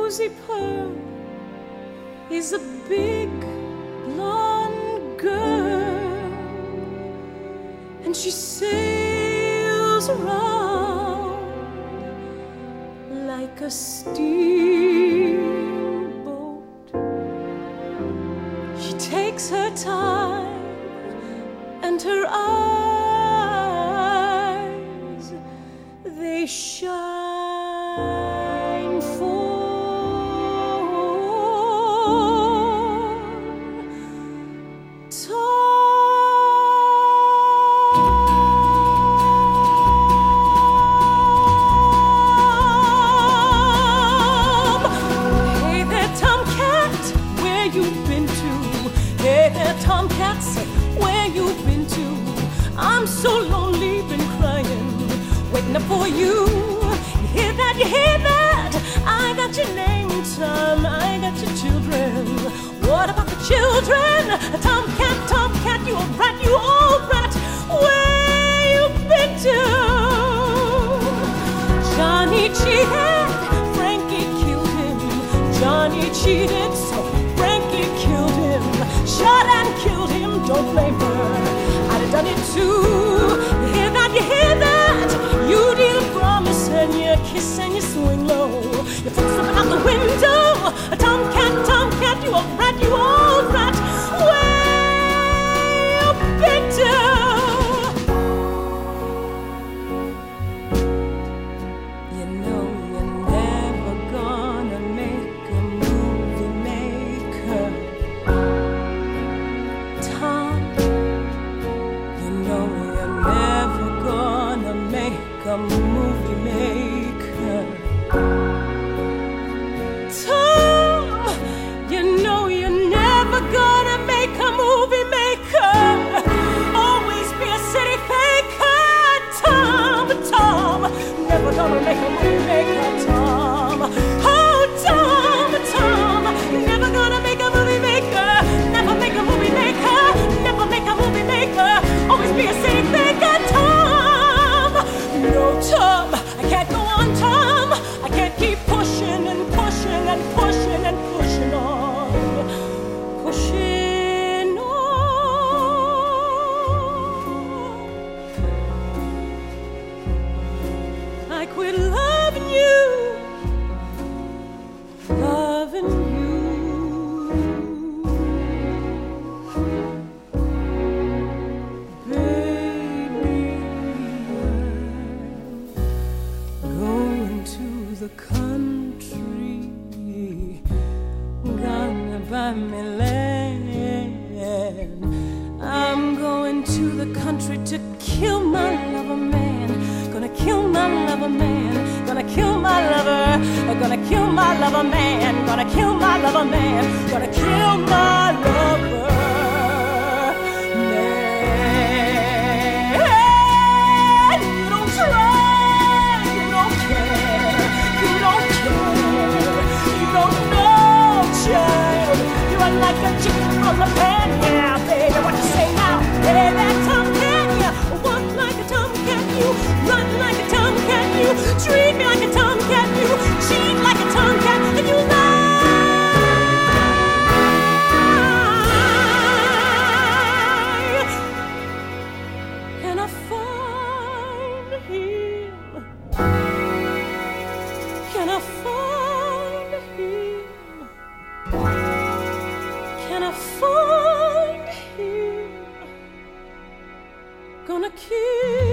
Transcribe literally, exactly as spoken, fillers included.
Rosie Pearl is a big blonde girl, and she sails around like a steamboat. She takes her time, and her eyes, they shine for Tom. Hey there, Tomcat, where you been to? Hey there, Tomcats, where you been to? I'm so lonely, been crying, waiting up for you. You hear that, you hear that? I got your name, Tom, I got your children. What about the children? Tomcat, Tomcat, you old rat, you old rat, where you been to? Johnny cheated, Frankie killed him. Johnny cheated, so Frankie killed him. Shot and killed him, don't blame her, I'd have done it too. You hear that, you hear that? You did a promise and you kiss and you swing low. You threw something out the window. Tomcat, Tomcat, you old rat, you old rat, where you been to? You know you're never gonna make a movie maker, Tom. You know you're never gonna make a movie maker, Tom. You know you're never gonna make a movie maker. Always be a city faker, Tom. Tom, never gonna make a movie maker, Tom. Oh, Tom, Tom, never gonna make a movie maker. Never make a movie maker. Never make a movie maker. Always be a city faker, Tom. No, Tom, I can't go on, Tom. I can't keep pushing and pushing and pushing and pushing on, pushing on. I quit loving you, loving you. Baby, I'm going to the country, gonna buy me land. I'm going to the country to kill my lover man. Gonna kill my lover man. Gonna kill my lover. Gonna kill my lover man. Gonna kill my lover man. Gonna kill my lover man. You don't try. You don't care. You don't care. You don't know, child. You run like a chicken from the pan. Yeah, baby, what you say now? Hey, that tomcat, you walk like a tomcat, you run like a tomcat, you treat me like a tomcat, you cheat like a tomcat, and you lie. Can I find him? Can I find him? Can I find him? Gonna kill